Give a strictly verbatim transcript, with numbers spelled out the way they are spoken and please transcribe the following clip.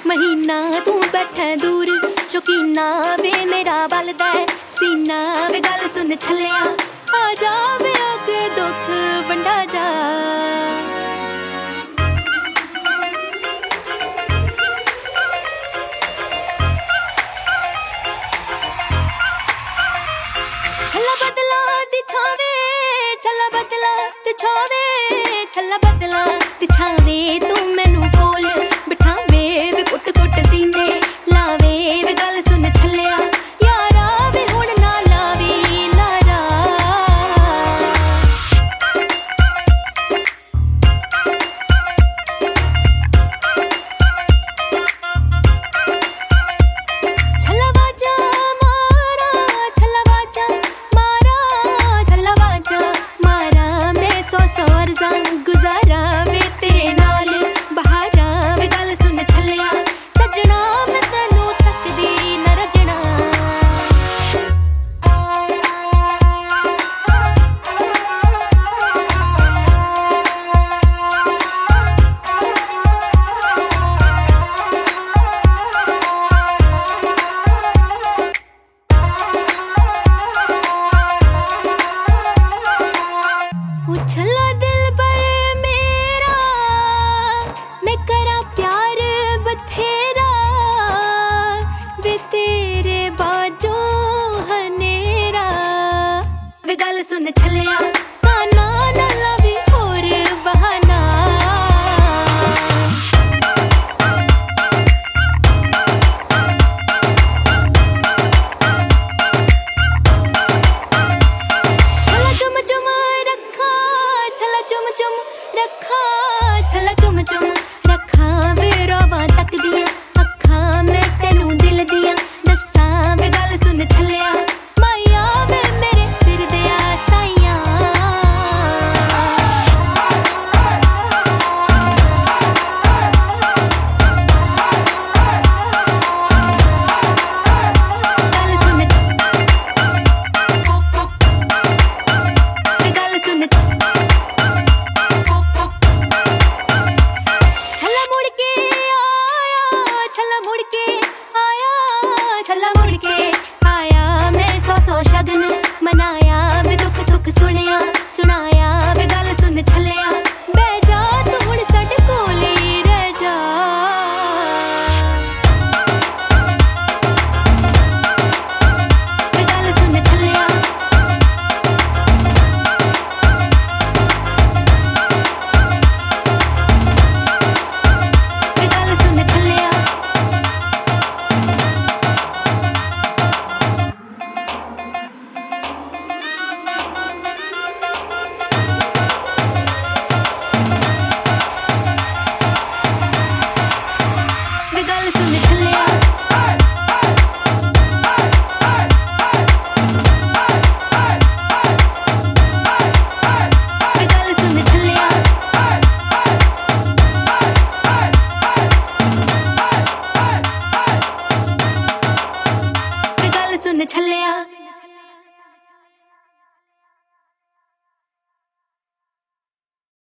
महीना तू बैठा दूर शौकीना वे मेरा बलदा सीना वे गल सुन छलिया आ जा वे आके दुख बंडा जा छल्ला बदला दिछावे छल्ला बदला दिछावे छल्ला बदला दिछावे तू मैनू कोल बिठावे वे कुट कुट सीने लावे वे गल सुन छलिया यारा वे हुण ना लावी लारा छल्ला बाजा मारा छल्ला बाजा मारा छल्ला बाजा मारा मैं सौ सौ अर्ज़ा गुजारा वे तेरे नाल बहारा वे गल सुन छलिया सजना मैं तैनू तकदी न रजना छल्ला दिल पर मेरा मैं करा प्यार बथेरा वे तेरे बाजों हनेरा वे गल सुन छलिया